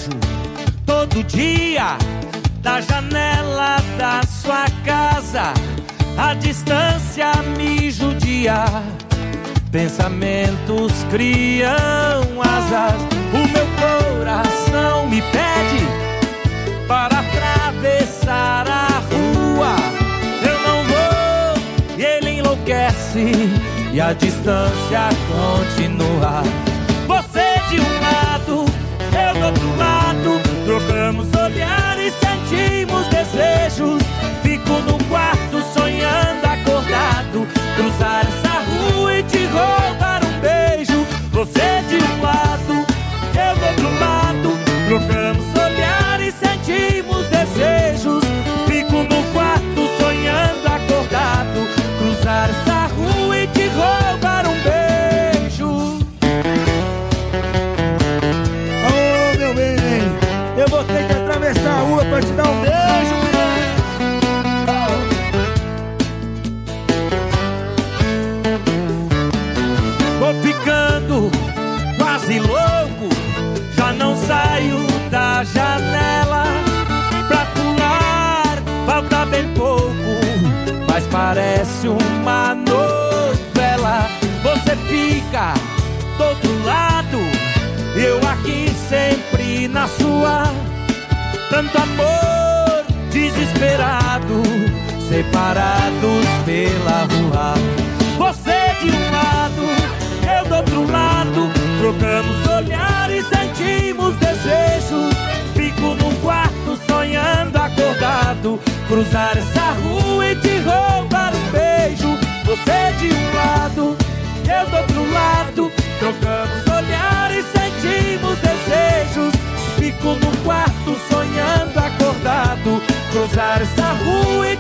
vejo todo dia da janela da sua casa. A distância me judia, pensamentos criam asas. O meu coração me pede para atravessar a rua. Eu não vou e ele enlouquece e a distância continua. Você de um lado, eu do outro lado, trocamos olhares, sentimos desejos. Fico no quarto sonhando acordado, cruzar essa rua e te roubar um beijo. Você de um lado, eu do outro lado, trocamos olhares, sentimos desejos. Fico no quarto sonhando acordado, cruzar essa rua e te roubar um beijo. Oh, meu bem, eu vou ter que atravessar a rua pra te dar um beijo, bem. Vou ficando quase louco, já não saio da janela. Pra pular falta bem pouco, mas parece uma novela. Você fica do outro lado, eu aqui sempre na sua. Tanto amor desesperado, separados pela rua. Você de um lado, eu do outro lado, trocamos olhares, sentimos desejos. Fico no quarto sonhando acordado, cruzar essa rua e te roubar um beijo. Você de um lado, eu do outro lado, trocamos olhares, sentimos desejos. Fico no quarto sonhando acordado, cruzar essa rua